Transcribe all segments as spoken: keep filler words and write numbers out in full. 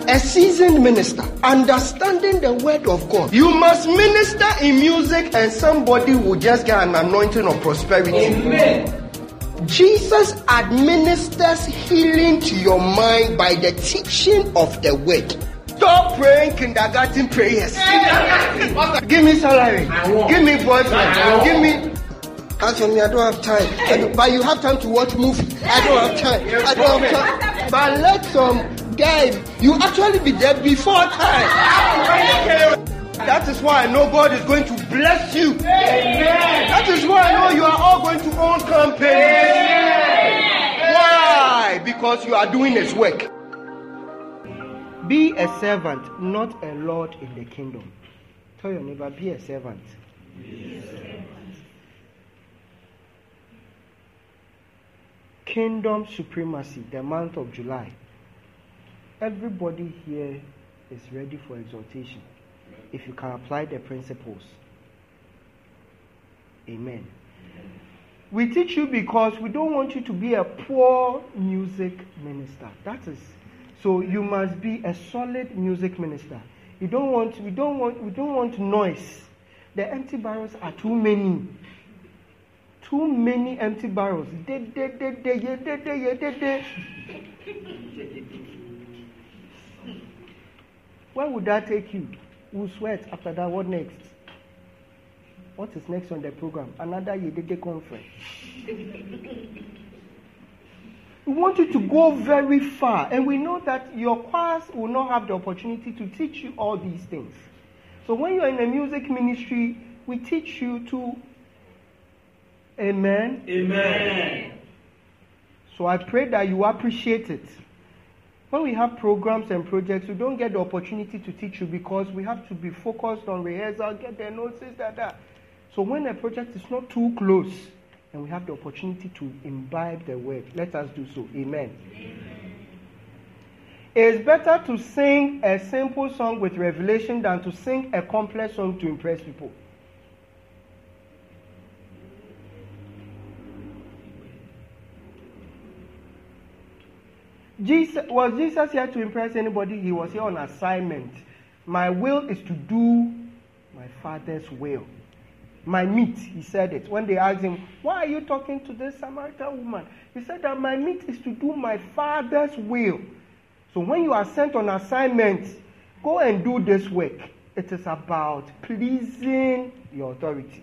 a seasoned minister, understanding the word of God, you must minister in music and somebody will just get an anointing of prosperity. Amen. Jesus administers healing to your mind by the teaching of the word. Stop praying kindergarten prayers. Give me salary. Give me boyfriend. Give me. As for me, I don't have time. I don't, but you have time to watch movie. I don't have time. I don't have time. But let some guy, you actually be there before time. That is why I know God is going to bless you. Amen. That is why I know you are all going to own companies. Why? Because you are doing His work. Be a servant, not a lord in the kingdom. Tell your neighbor, be a servant. Be a servant. Kingdom supremacy, the month of July. Everybody here is ready for exaltation if you can apply the principles. Amen. We teach you because we don't want you to be a poor music minister. That is, so you must be a solid music minister. You don't want, we don't want, we don't want noise. The empty barrels are too many. Too many empty barrels. De, de, de, de, de, de, de, de, de. Where would that take you? We'll sweat after that. What next? What is next on the program? Another Yedede conference. We want you to go very far. And we know that your choirs will not have the opportunity to teach you all these things. So when you're in a music ministry, we teach you to. Amen. Amen. So I pray that you appreciate it. When we have programs and projects, we don't get the opportunity to teach you because we have to be focused on rehearsal, get the notes, that, that. So when a project is not too close and we have the opportunity to imbibe the word, let us do so. Amen. Amen. It's better to sing a simple song with revelation than to sing a complex song to impress people. Jesus, was Jesus here to impress anybody? He was here on assignment. My will is to do my Father's will. My meat, he said it. When they asked him, why are you talking to this Samaritan woman? He said that my meat is to do my Father's will. So when you are sent on assignment, go and do this work. It is about pleasing your authority,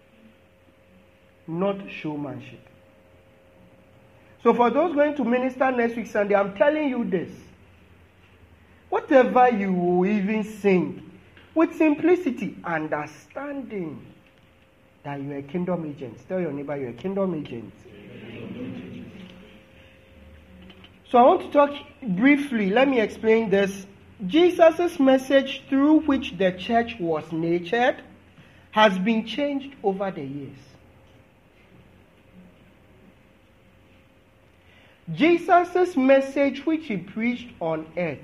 not showmanship. So for those going to minister next week Sunday, I'm telling you this. Whatever you will even sing, with simplicity, understanding that you're a kingdom agent. Tell your neighbor you're a kingdom agent. So I want to talk briefly. Let me explain this. Jesus' message through which the church was nurtured has been changed over the years. Jesus' message which he preached on earth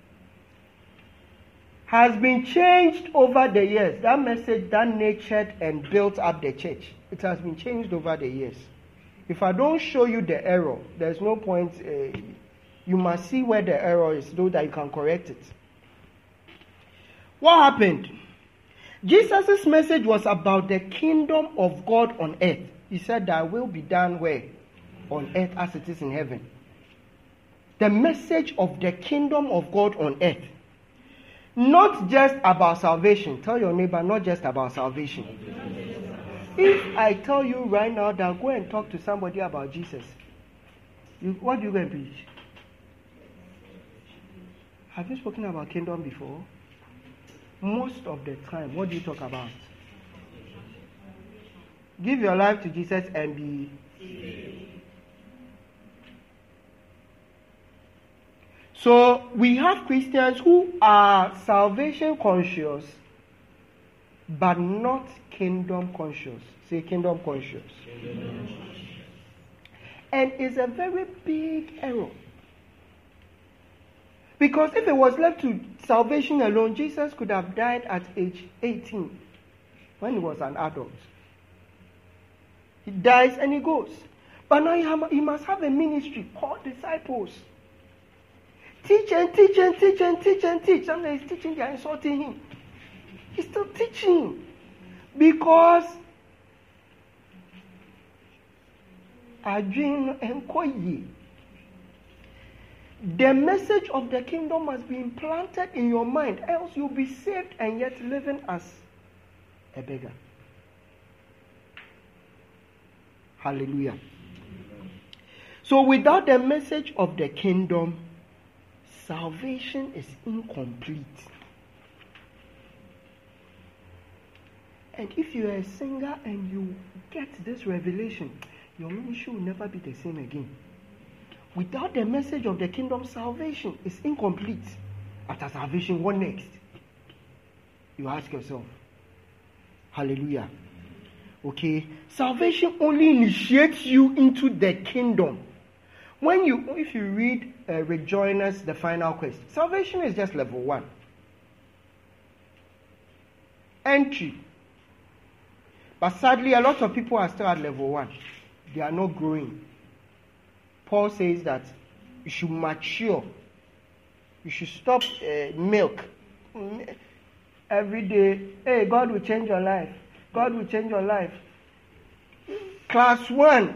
has been changed over the years. That message that nurtured and built up the church, it has been changed over the years. If I don't show you the error, there's no point. Uh, you must see where the error is so that you can correct it. What happened? Jesus' message was about the kingdom of God on earth. He said that will be done where? On earth as it is in heaven. The message of the kingdom of God on earth. Not just about salvation. Tell your neighbor, not just about salvation. If I tell you right now that go and talk to somebody about Jesus, you, what do you go and preach? Have you spoken about kingdom before? Most of the time, what do you talk about? Give your life to Jesus and be. So we have Christians who are salvation conscious, but not kingdom conscious. Say kingdom conscious. Kingdom. And it's a very big error. Because if it was left to salvation alone, Jesus could have died at age eighteen when he was an adult. He dies and he goes. But now he, ha- he must have a ministry called disciples. teach and teach and teach and teach and teach. Sometimes he's teaching, they are insulting him. He's still teaching. Because the message of the kingdom must be implanted in your mind, else you'll be saved and yet living as a beggar. Hallelujah. So without the message of the kingdom, salvation is incomplete. And if you are a singer and you get this revelation, your ministry will never be the same again. Without the message of the kingdom, salvation is incomplete. After salvation, what next? You ask yourself. Hallelujah. Okay. Salvation only initiates you into the kingdom. When you, if you read uh, Rick Joyner's The Final Quest, salvation is just level one. Entry. But sadly, a lot of people are still at level one. They are not growing. Paul says that you should mature. You should stop uh, milk. Every day, hey, God will change your life. God will change your life. Class one.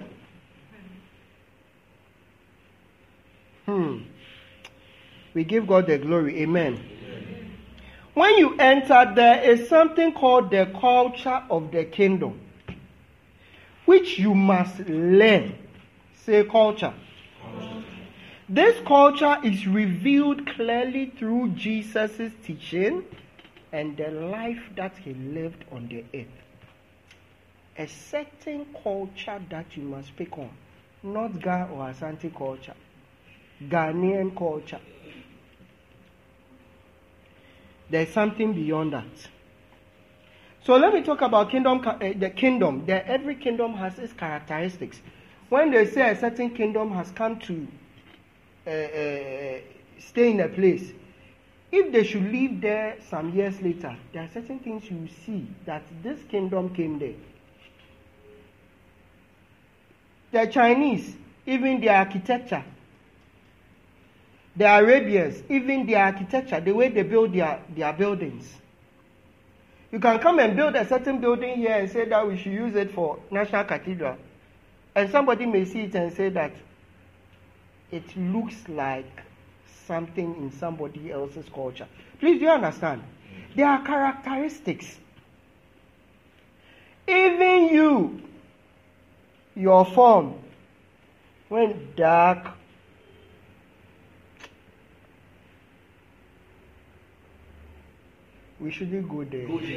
Hmm. We give God the glory. Amen. Amen. When you enter, there is something called the culture of the kingdom, which you must learn. Say culture. Culture. This culture is revealed clearly through Jesus' teaching and the life that he lived on the earth. A certain culture that you must pick on, not Ga or Asante culture, Ghanaian culture. There's something beyond that. So let me talk about kingdom. Uh, the kingdom. That every kingdom has its characteristics. When they say a certain kingdom has come to uh, uh, stay in a place, if they should live there some years later, there are certain things you see that this kingdom came there. The Chinese, even their architecture. The Arabians, even their architecture, the way they build their, their buildings. You can come and build a certain building here and say that we should use it for National Cathedral. And somebody may see it and say that it looks like something in somebody else's culture. Please, do you understand? There are characteristics. Even you, your form, when dark, we shouldn't go there. Go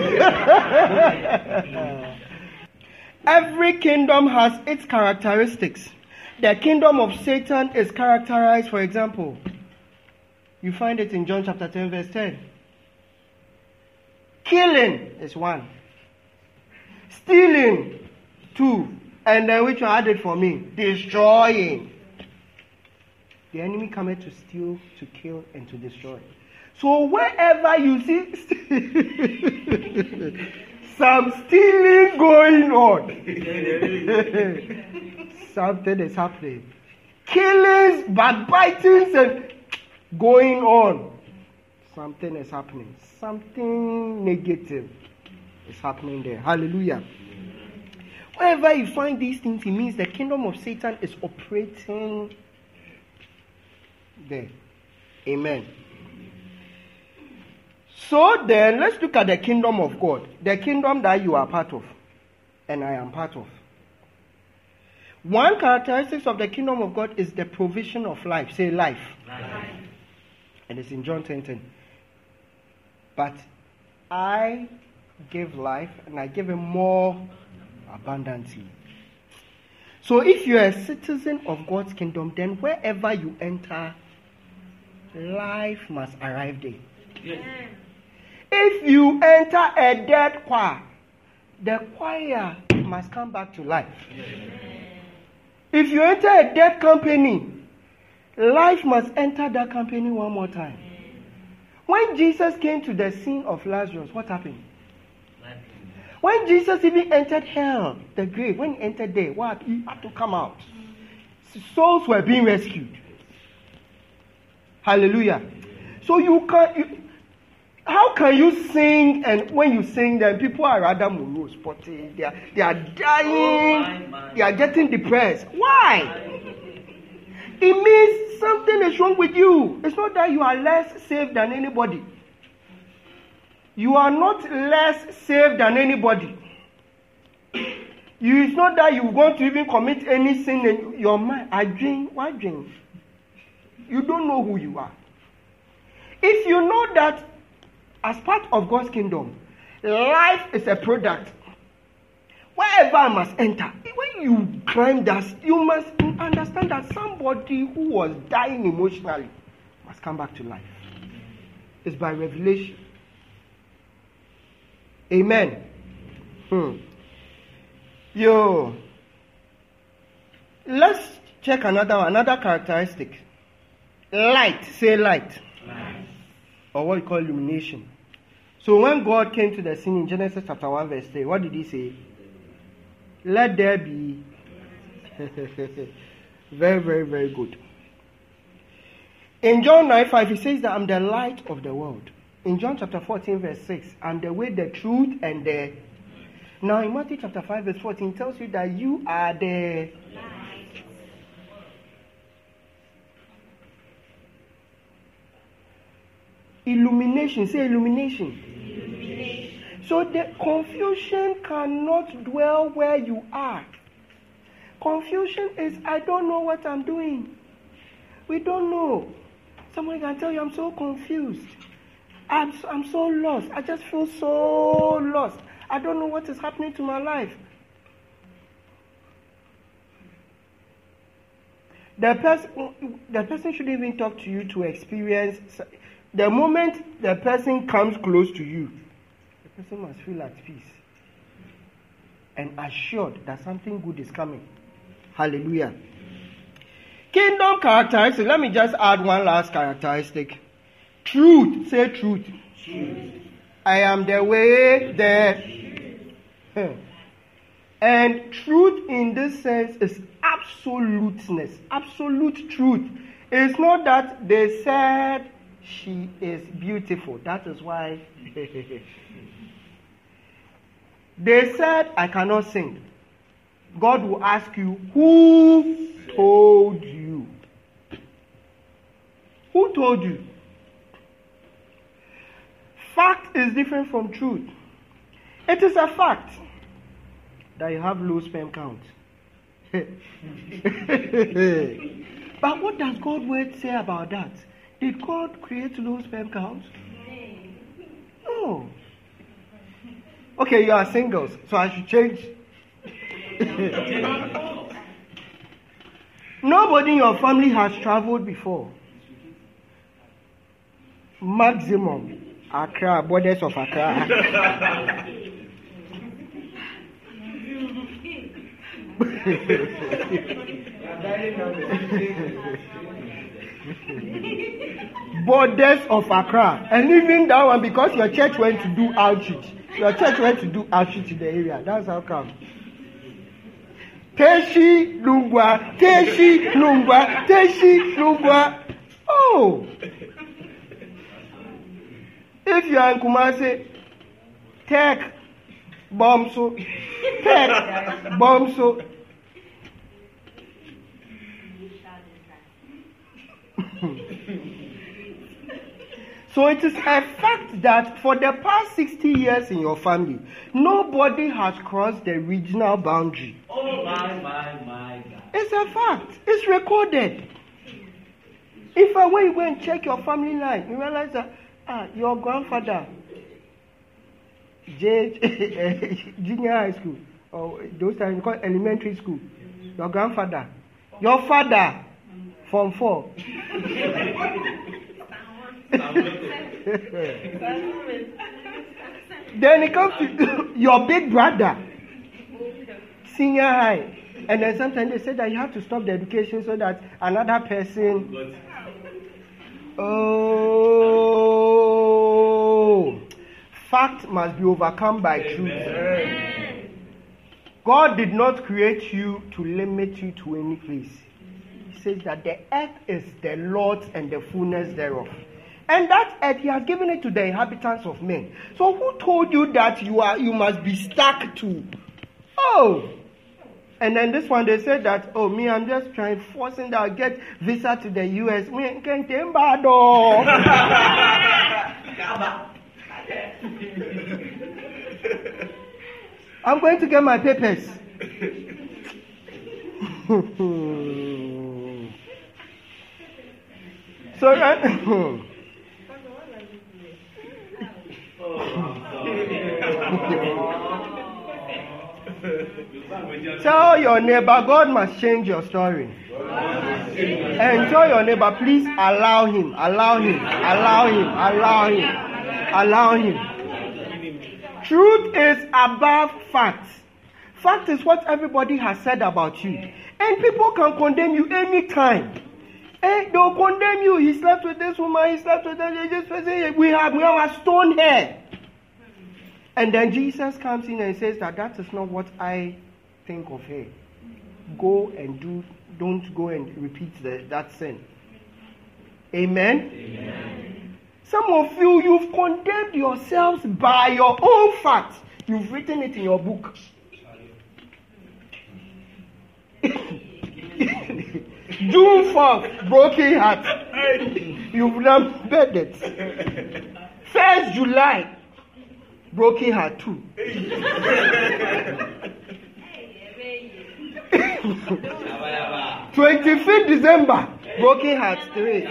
there. Every kingdom has its characteristics. The kingdom of Satan is characterized, for example, you find it in John chapter ten, verse ten. Killing is one. Stealing, two. And then which one added for me? Destroying. The enemy cometh to steal, to kill, and to destroy. So wherever you see some stealing going on, something is happening. Killings, backbitings, and going on. Something is happening. Something negative is happening there. Hallelujah. Wherever you find these things, it means the kingdom of Satan is operating there. Amen. So then, let's look at the kingdom of God. The kingdom that you are part of, and I am part of. One characteristic of the kingdom of God is the provision of life. Say life. Life. And it's in John ten ten. But I give life, and I give it more abundantly. So if you are a citizen of God's kingdom, then wherever you enter, life must arrive there. Yes. If you enter a dead choir, the choir must come back to life. Yes. If you enter a dead company, life must enter that company one more time. When Jesus came to the scene of Lazarus, what happened? When Jesus even entered hell, the grave, when he entered there, what? He had to come out. Souls were being rescued. Hallelujah. So you can, you, how can you sing, and when you sing, then people are rather morose, but they are, they are dying, oh, my, my. They are getting depressed. Why? It means something is wrong with you. It's not that you are less saved than anybody. You are not less saved than anybody. You, it's not that you want to even commit any sin in your mind. I drink, why drink? You don't know who you are. If you know that as part of God's kingdom, life is a product. Wherever I must enter, when you climb that, you must understand that somebody who was dying emotionally must come back to life. It's by revelation. Amen. Hmm. Yo. Let's check another one, another characteristic. Light. Say light. Light. Or what you call illumination. So when God came to the scene in Genesis chapter one verse three, what did he say? Let there be. Very, very, very good. In John nine five, he says that I'm the light of the world. In John chapter fourteen verse six, I'm the way, the truth, and the... Now in Matthew chapter five verse fourteen, it tells you that you are the... light. Illumination. Say illumination. Illumination. So the confusion cannot dwell where you are. Confusion is, I don't know what I'm doing. We don't know. Someone can tell you, I'm so confused. I'm so, I'm so lost. I just feel so lost. I don't know what is happening to my life. The person, the person shouldn't even talk to you to experience. The moment the person comes close to you, the person must feel at peace and assured that something good is coming. Hallelujah. Kingdom characteristics. Let me just add one last characteristic. Truth. Say truth. Truth. I am the way, the... And truth in this sense is absoluteness. Absolute truth. It's not that they said she is beautiful. That is why... They said I cannot sing. God will ask you, who told you? Who told you? Fact is different from truth. It is a fact that you have low sperm count. But what does God's word say about that? Did God create low sperm count? No. Okay, you are singles, so I should change. Nobody in your family has traveled before. Maximum. Accra, borders of Accra. Borders of Accra. And even that one, because your church went to do outreach. Your church went to do outreach in the area. That's how come. Teshi Lungwa, Teshi Lungwa, Teshi Lungwa. Oh! If you are in Kumasi, Tech Bomso, Tech Bomso. So it is a fact that for the past sixty years in your family, nobody has crossed the regional boundary. Oh my, my, my God. It's a fact. It's recorded. If I when you go and check your family line, you realize that ah, your grandfather, J, junior high school, or those times you call elementary school, your grandfather, your father, form four. Then it comes to your big brother, senior high, and then sometimes they say that you have to stop the education so that another person. Oh, fact must be overcome by truth. God did not create you to limit you to any place. He says that the earth is the Lord's and the fullness thereof. And that earth, he has given it to the inhabitants of men. So who told you that you are you must be stuck to? Oh. And then this one, they said that, oh, me, I'm just trying, forcing that, get visa to the U S. Me, can't take bad, oh. I'm going to get my papers. So, uh, tell your neighbor, God must change your story. And tell your neighbor, please allow him, allow him, allow him, allow him, allow him. Truth is above facts. Fact is what everybody has said about you. And people can condemn you anytime. And they'll condemn you. He slept with this woman, he slept with that. Just, we have, we have a stone hair. And then Jesus comes in and says that that is not what I think of her. Go and do, don't go and repeat the, that sin. Amen? Amen? Some of you, you've condemned yourselves by your own facts. You've written it in your book. June fourth, broken heart. You've remembered it. First July, broken heart too. twenty-fifth December, broken heart three.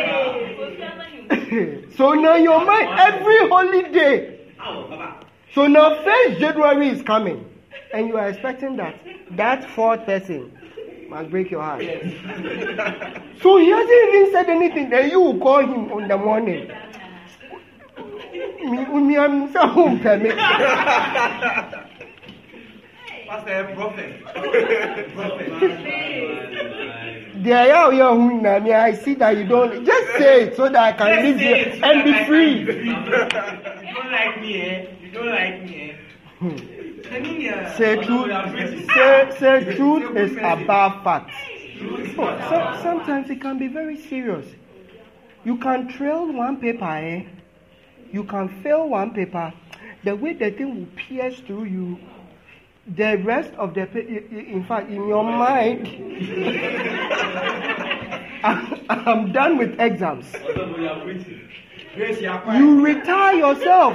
So now your mind every holiday. So now first January is coming, and you are expecting that that fourth person must break your heart. So he hasn't even said anything. Then you will call him in the morning. Me, I'm so permit. Pastor, prophet. I see that you don't. Just say it so that I can live here and be free. You don't like me, eh? You don't like me, eh? Hmm. Say truth. Say, say truth is above facts. So, so, sometimes it can be very serious. You can trail one paper, eh? You can fail one paper. The way the thing will pierce through you, the rest of the paper, in fact, in your mind, I'm, I'm done with exams. You retire yourself.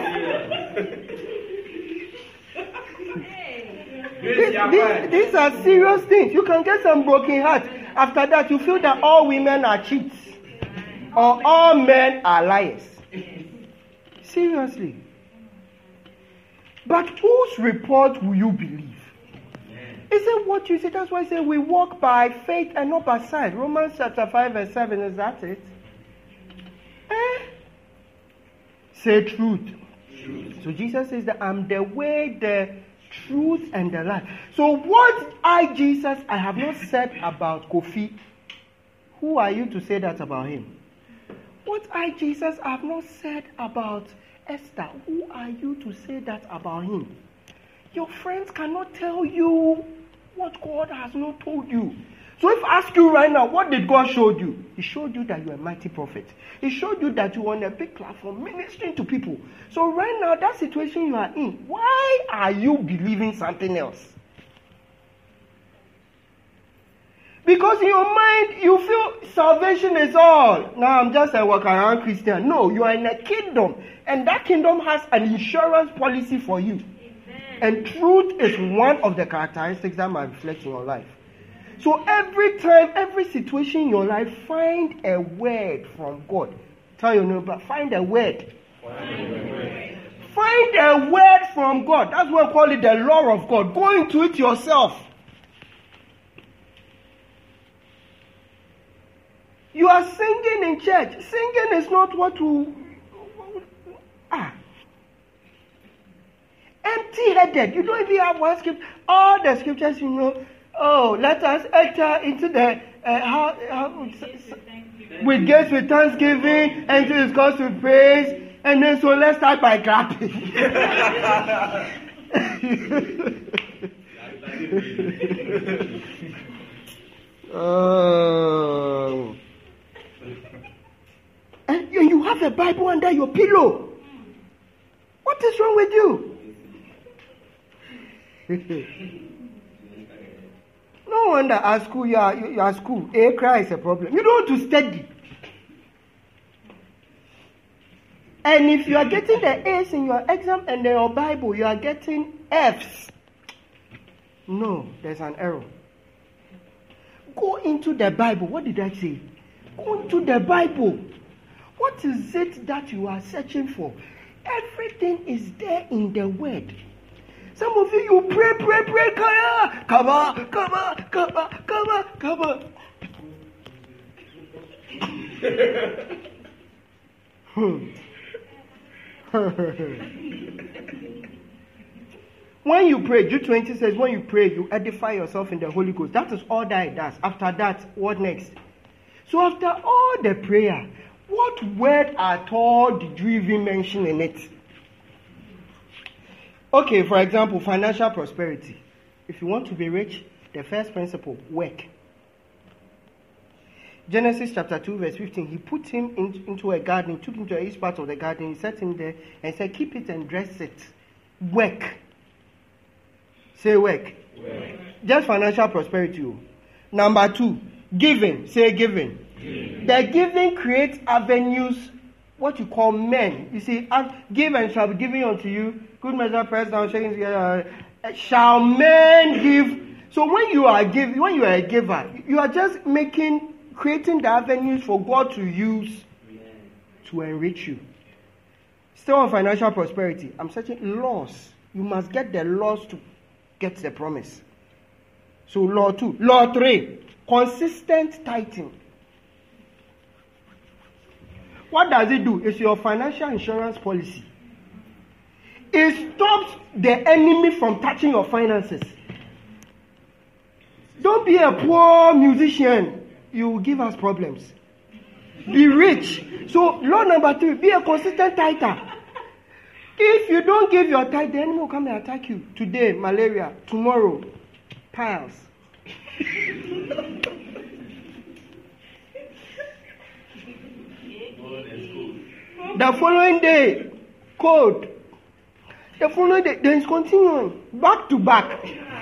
These, these, these are serious things. You can get some broken heart. After that, you feel that all women are cheats or all men are liars. Seriously. But whose report will you believe? Is it what you say? That's why I say we walk by faith and not by sight. Romans chapter five verse seven, is that it? Eh? Say truth. truth. So Jesus says that I'm the way, the truth, and the life. So what I, Jesus, I have not said about Kofi. Who are you to say that about him? What I, Jesus, I have not said about Esther. Who are you to say that about him? Your friends cannot tell you what God has not told you. So if I ask you right now, what did God show you? He showed you that you are a mighty prophet. He showed you that you are on a big platform ministering to people. So right now, that situation you are in, why are you believing something else? Because in your mind, you feel salvation is all. Now I'm just a walk around Christian. No, you are in a kingdom. And that kingdom has an insurance policy for you. Amen. And truth is one of the characteristics that might reflect in your life. So every time, every situation in your life, find a word from God. Tell your neighbor, find a word. Find a word. Find a word from God. That's what we call it the law of God. Go into it yourself. You are singing in church. Singing is not what to... Ah. Empty-headed. You don't even have one scripture. All the scriptures you know. Oh, let us enter into the... Uh, how, how, with gates with thanksgiving. Enter his courts with praise. And then so let's start by clapping. Uh, and you, you have a Bible under your pillow. What is wrong with you? No wonder at school you are, you, you are at school. A cry is a problem. You don't want to study. And if you are getting the A's in your exam and in your Bible, you are getting F's. No, there's an error. Go into the Bible. What did I say? Go into the Bible. What is it that you are searching for? Everything is there in the Word. Some of you, you pray, pray, pray, kaya, kaba, kaba, kaba, kaba, kaba. When you pray, Jude twenty says, when you pray, you edify yourself in the Holy Ghost. That is all that it does. After that, what next? So after all the prayer, what word at all did you even mention in it? Okay, for example, financial prosperity. If you want to be rich, the first principle, work. Genesis chapter two, verse fifteen, he put him in, into a garden, took him to each part of the garden, he set him there and said, keep it and dress it. Work. Say work. Work. Just financial prosperity. Number two, giving. Say giving. Giving. The giving creates avenues, what you call men. You see, give and shall be given unto you. Good measure, pressed down, shaking together. Shall men give? So when you are giving, when you are a giver, you are just making, creating the avenues for God to use to enrich you. Still on financial prosperity, I'm searching laws. You must get the laws to get the promise. So law two. Law three, consistent tithing. What does it do? It's your financial insurance policy. It stops the enemy from touching your finances. Don't be a poor musician. You will give us problems. Be rich. So law number three, be a consistent tither. If you don't give your tithe, the enemy will come and attack you. Today, malaria. Tomorrow, piles. The following day, cold. The following day, then it's continuing. Back to back.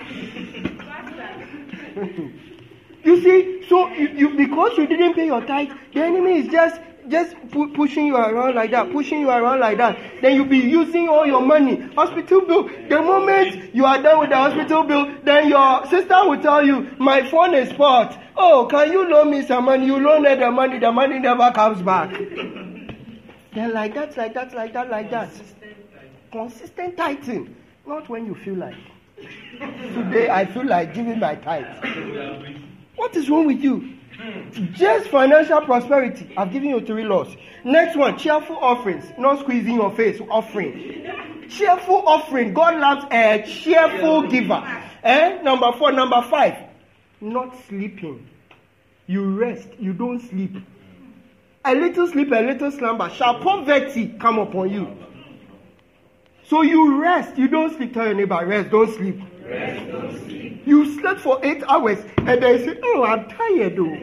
You see, so you, you because you didn't pay your tithe, the enemy is just just pu- pushing you around like that, pushing you around like that. Then you'll be using all your money. Hospital bill. The moment you are done with the hospital bill, then your sister will tell you, my phone is spoiled. Oh, can you loan me some money? You loan her the money, the money never comes back. Then like that, like that, like that, like that. Consistent tithing. Not when you feel like. Today I feel like giving my tithe. What is wrong with you? Just financial prosperity. I've given you three laws. Next one, cheerful offerings. Not squeezing your face. Offering. Cheerful offering. God loves a cheerful giver. Eh? Number four. Number five. Not sleeping. You rest. You don't sleep. A little sleep, a little slumber. Shall poverty come upon you? So you rest. You don't sleep. Tell your neighbor, rest. Don't sleep. Rest, don't sleep. You slept for eight hours and they say, oh, I'm tired though.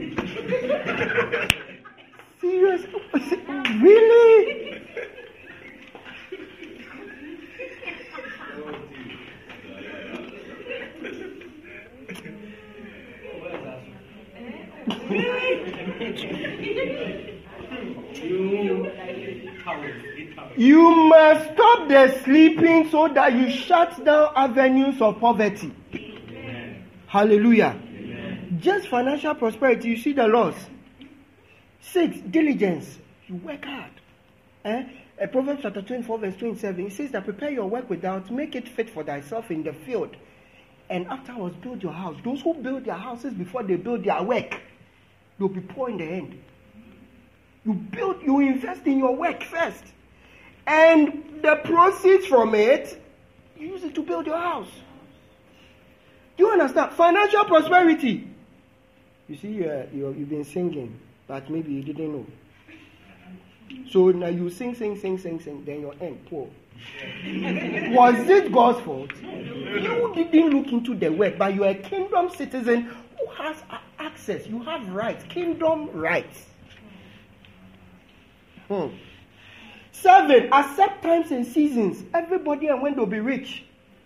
Serious? Really? You must stop the sleeping so that you shut down avenues of poverty. Amen. Hallelujah. Amen. Just financial prosperity, you see the laws. Six, diligence. You work hard. Eh? Uh, Proverbs chapter twenty-four, verse twenty-seven, it says that prepare your work without, make it fit for thyself in the field. And afterwards build your house. Those who build their houses before they build their work, they'll be poor in the end. You build, you invest in your work first. And the proceeds from it, you use it to build your house. Do you understand? Financial prosperity. You see, uh, you, you've been singing, but maybe you didn't know. So now you sing, sing, sing, sing, sing, then your end, poor. Was it God's fault? You didn't look into the word, but you are a kingdom citizen who has access. You have rights, kingdom rights. Hmm. Seven, accept times and seasons. Everybody and when they'll be rich.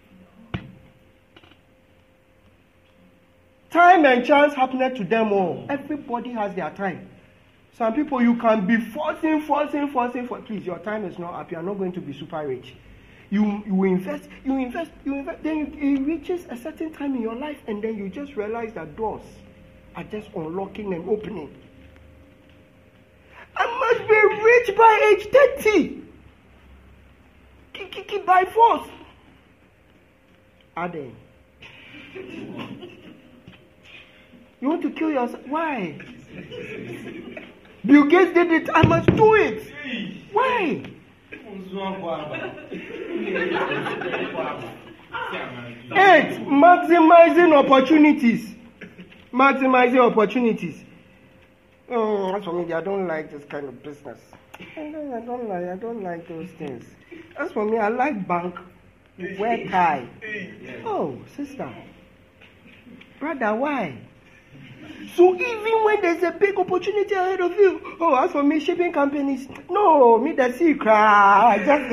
Time and chance happen to them all. Everybody has their time. Some people you can be forcing, forcing, forcing for. Please, your time is not up. You are not going to be super rich. You you invest, you invest, you invest. Then you, it reaches a certain time in your life, and then you just realize that doors are just unlocking and opening. I must be rich by age thirty. Keep by force. Are they? You want to kill yourself? Why? Bill Gates did it. I must do it. Why? Eight, maximizing opportunities. Maximizing opportunities. Oh, as for me, I don't like this kind of business. I don't, I don't like. I don't like those things. As for me, I like bank. Wear tie. Oh, sister, brother, why? So even when there's a big opportunity ahead of you, oh, as for me, shipping companies, no, me the sea cry. Just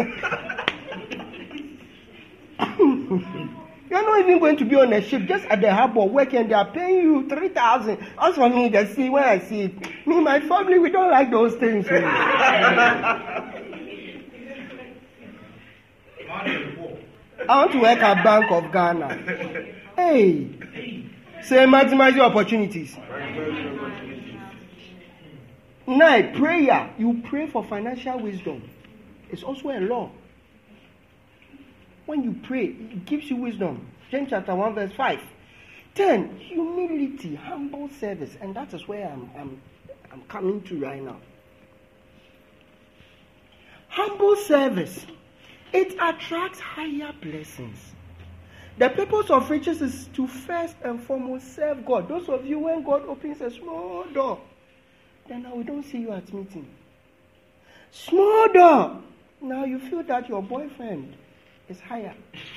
you're not even going to be on a ship, just at the harbor working. They are paying you three thousand. As for me, the sea, when I see it, me, my family, we don't like those things. I want to work at Bank of Ghana. Hey, say maximize your opportunities. Nine, prayer. You pray for financial wisdom. It's also a law. When you pray, it gives you wisdom. James chapter one, verse five. Ten, humility, humble service. And that is where I'm, I'm, I'm coming to right now. Humble service. It attracts higher blessings. The purpose of riches is to first and foremost serve God. Those of you, when God opens a small door, then now we don't see you at meeting. Small door. Now you feel that your boyfriend is higher.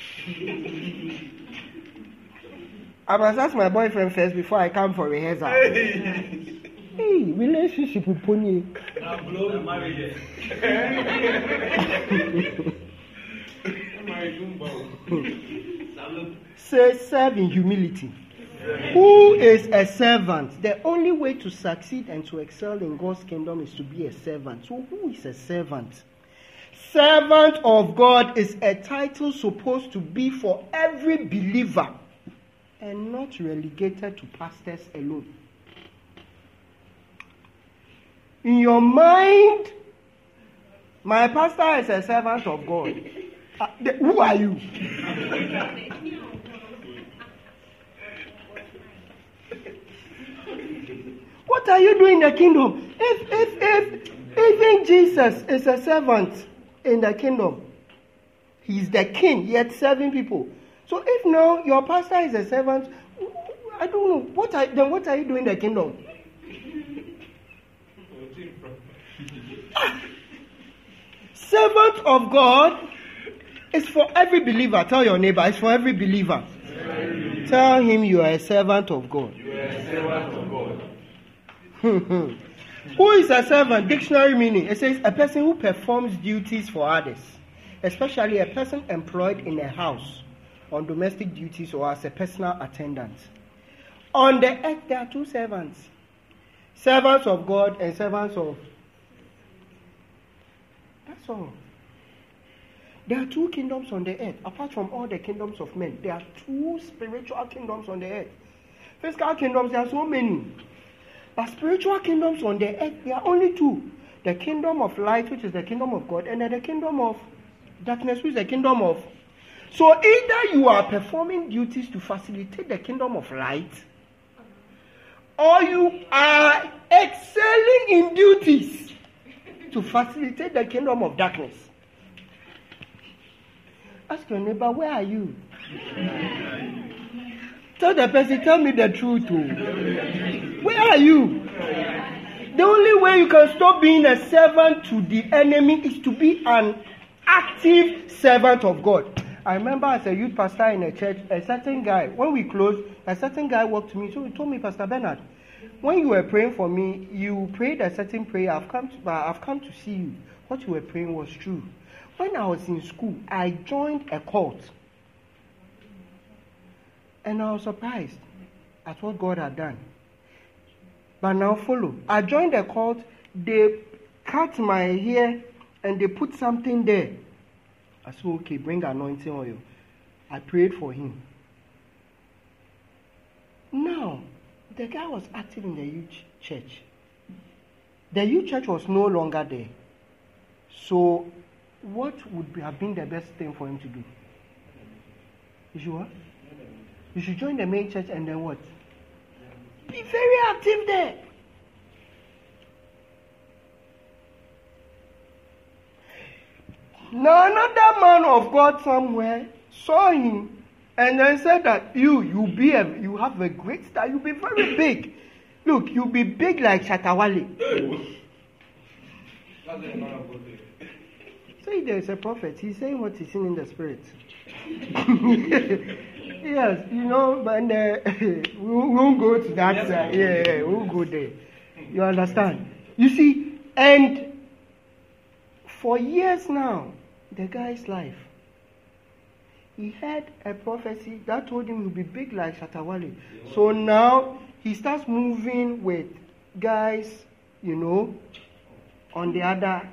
I must ask my boyfriend first before I come for rehearsal. Hey, hey relationship with Pony. I'm blowing marriage. Say, serve in humility. Who is a servant? The only way to succeed and to excel in God's kingdom is to be a servant. So who is a servant? Servant of God is a title supposed to be for every believer and not relegated to pastors alone. In your mind, my pastor is a servant of God. Uh, the, who are you? What are you doing in the kingdom? If if if even Jesus is a servant in the kingdom, he's the king yet serving people. So if now your pastor is a servant, I don't know what are, then what are you doing in the kingdom? Servant of God is for every believer. Tell your neighbor, it's for every believer. Every believer. Tell him you are a servant of God. You are a servant of God. Who is a servant? Dictionary meaning. It says a person who performs duties for others, especially a person employed in a house on domestic duties or as a personal attendant. On the earth, there are two servants. Servants of God and servants of... That's all. There are two kingdoms on the earth. Apart from all the kingdoms of men, there are two spiritual kingdoms on the earth. Physical kingdoms, there are so many. But spiritual kingdoms on the earth, there are only two. The kingdom of light, which is the kingdom of God, and then the kingdom of darkness, which is the kingdom of... So either you are performing duties to facilitate the kingdom of light, or you are excelling in duties to facilitate the kingdom of darkness. Ask your neighbor, where are you? Tell the person, tell me the truth. Oh. Where are you? The only way you can stop being a servant to the enemy is to be an active servant of God. I remember as a youth pastor in a church, a certain guy, when we closed, a certain guy walked to me. So he told me, Pastor Bernard, when you were praying for me, you prayed a certain prayer. I've come to, uh, I've come to see you. What you were praying was true. When I was in school, I joined a cult. And I was surprised at what God had done. But now follow. I joined a cult. They cut my hair and they put something there. I said, okay, bring anointing oil. I prayed for him. Now, the guy was active in the youth church. The youth church was no longer there. So, what would be, have been the best thing for him to do? You should what? You should join the main church and then what? Be very active there. Now another man of God somewhere saw him and then said that you, you be a, you have a great star, you'll be very big. Look, you'll be big like Shatawale. So there's a prophet, he's saying what he's seen in the spirit. Yes, you know, but uh, we won't go to that side. Yeah, yeah, we'll go there. You understand? You see, and for years now, the guy's life, he had a prophecy that told him he'll be big like Shatawale. So now he starts moving with guys, you know, on the other.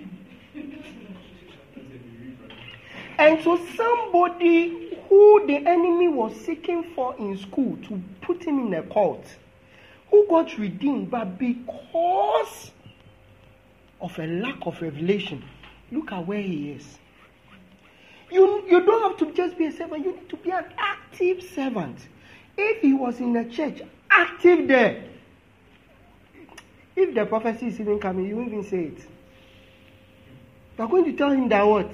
And so somebody who the enemy was seeking for in school to put him in a cult, who got redeemed, but because of a lack of revelation, look at where he is. You, you don't have to just be a servant, you need to be an active servant. If he was in a church, active there. If the prophecy is even coming, you won't even say it. You're going to tell him that what?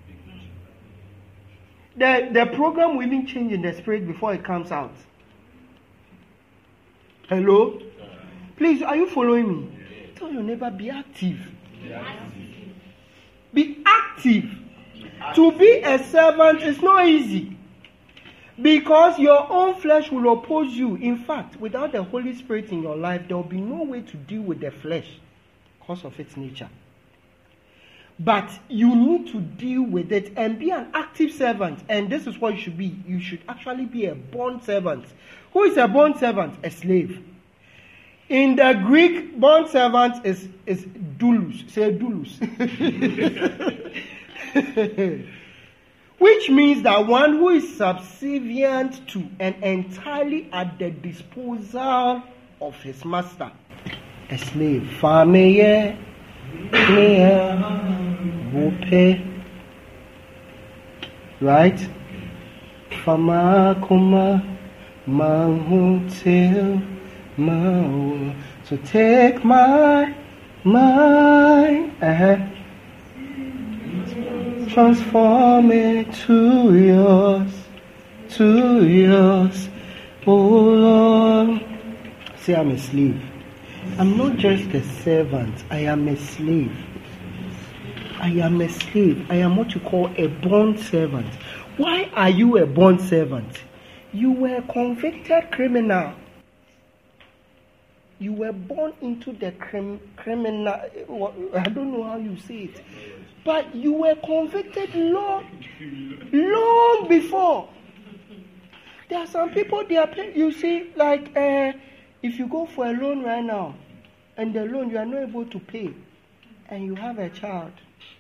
The, the program will even change in the spirit before it comes out. Hello? Please, are you following me? Tell your neighbor, be active. Be active. To be a servant is not easy. Because your own flesh will oppose you. In fact, without the Holy Spirit in your life, there will be no way to deal with the flesh because of its nature. But you need to deal with it and be an active servant. And this is what you should be. You should actually be a bond servant. Who is a bond servant? A slave. In the Greek, bond servant is, is doulos. Say doulos. Which means that one who is subservient to and entirely at the disposal of his master. A slave. Fameye. Right? Fama kuma mahutil mau. So take my mind, uh-huh. Transform it to yours, to yours, oh Lord. Say I'm a slave. I'm not just a servant, I am a slave. I am a slave. I am what you call a bond servant. Why are you a bond servant? You were a convicted criminal. You were born into the crim- criminal, I don't know how you say it, but you were convicted long, long before. There are some people, they are pay- you see, like, uh, if you go for a loan right now, and the loan you are not able to pay, and you have a child,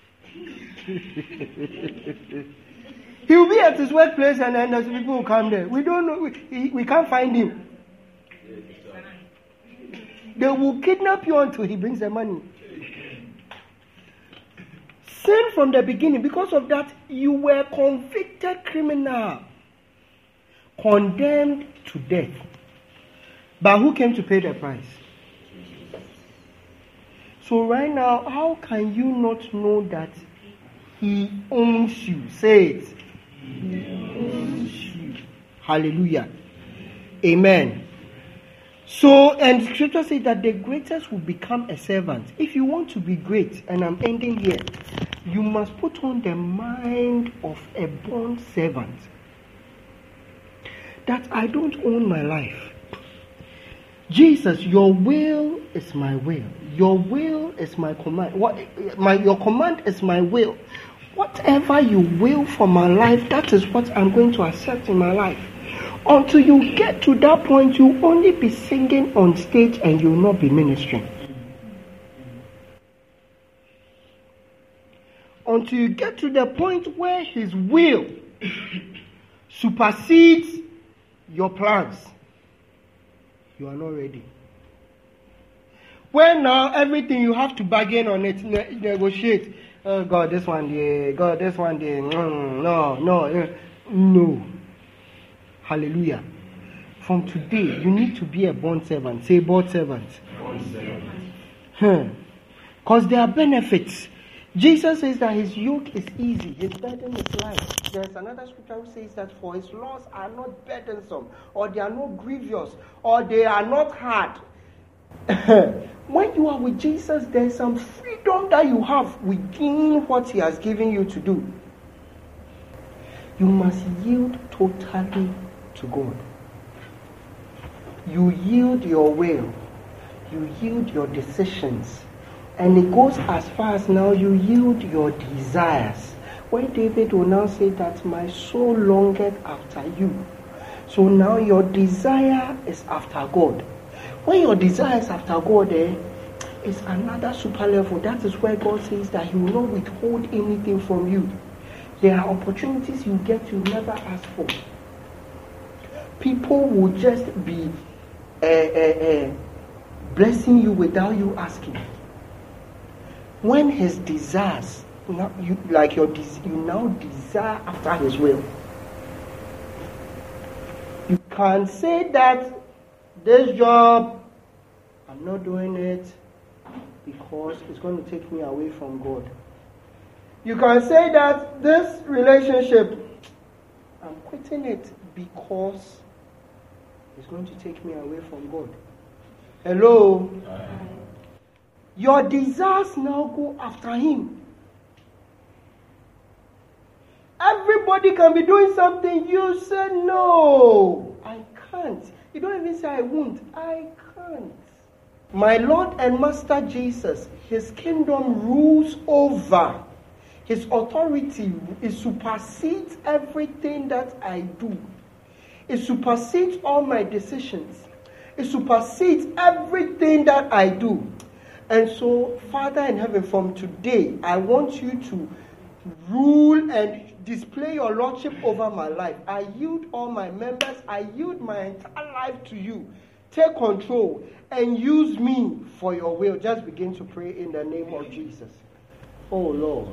he will be at his workplace, and then there's people who come there. We don't know, we, we can't find him. They will kidnap you until he brings the money. Sin from the beginning. Because of that, you were convicted criminal, condemned to death. But who came to pay the price? So right now, how can you not know that he owns you? Say it. He owns you. Hallelujah. Amen. So, and scripture says that the greatest will become a servant. If you want to be great, and I'm ending here, You must put on the mind of a bond servant. That I don't own my life. Jesus, your will is my will. Your will is my command. What my your command is my will. Whatever you will for my life, that is what I'm going to accept in my life. Until you get to that point, you'll only be singing on stage and you'll not be ministering. Until you get to the point where his will supersedes your plans, you are not ready. When now everything you have to bargain on it, ne- negotiate. Oh God, this one there. God, this one there. Mm, no, no, no. Hallelujah. From today, you need to be a bond servant. Say bond servant. Bond servant. Because there are benefits. Jesus says that his yoke is easy, his burden is light. There's another scripture which says that for his laws are not burdensome, or they are not grievous, or they are not hard. When you are with Jesus, there's some freedom that you have within what he has given you to do. You must yield totally to God. You yield your will. You yield your decisions. And it goes as far as now you yield your desires. When David will now say that my soul longeth after you. So now your desire is after God. When your desire is after God, eh, it's another super level. That is where God says that he will not withhold anything from you. There are opportunities you get you never ask for. People will just be uh, uh, uh, blessing you without you asking. When his desires, now you, like your you now desire after his will. You can say that this job, I'm not doing it because it's going to take me away from God. You can say that this relationship, I'm quitting it because it's going to take me away from God. Hello? Your desires now go after him. Everybody can be doing something. You say, no, I can't. You don't even say, I won't. I can't. My Lord and Master Jesus, his kingdom rules over. His authority, it supersedes everything that I do. It supersedes all my decisions. It supersedes everything that I do. And so, Father in heaven, from today, I want you to rule and display your lordship over my life. I yield all my members. I yield my entire life to you. Take control and use me for your will. Just begin to pray in the name of Jesus. Oh Lord.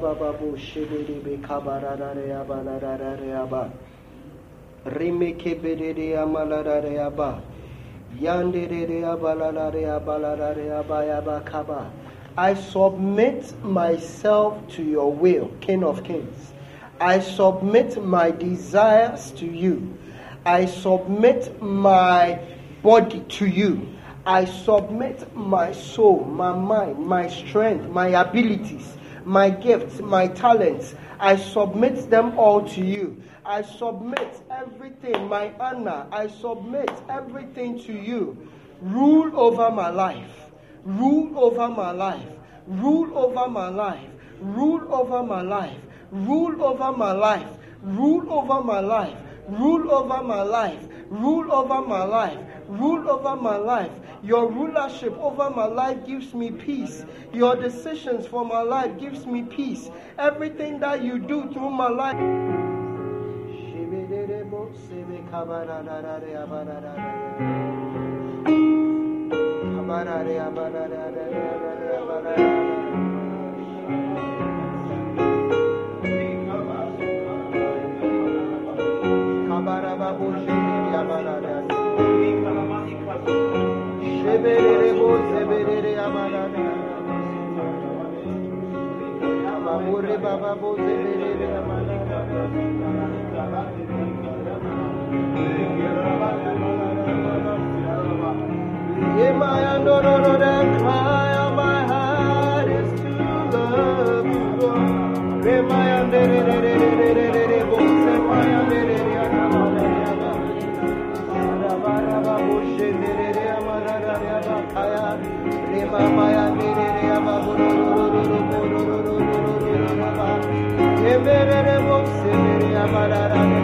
I submit myself to your will, King of Kings. I submit my desires to you. I submit my body to you. I submit my soul, my mind, my strength, my abilities, my gifts, my talents. I submit them all to you. I submit everything, my honor. I submit everything to you. Rule over my life. Rule over my life. Rule over my life. Rule over my life. Rule over my life. Rule over my life. Rule over my life. Rule over my life. Rule over my life. Your rulership over my life gives me peace. Your decisions for my life gives me peace. Everything that you do through my life. The cry of my heart is to love you, Lord. Amarara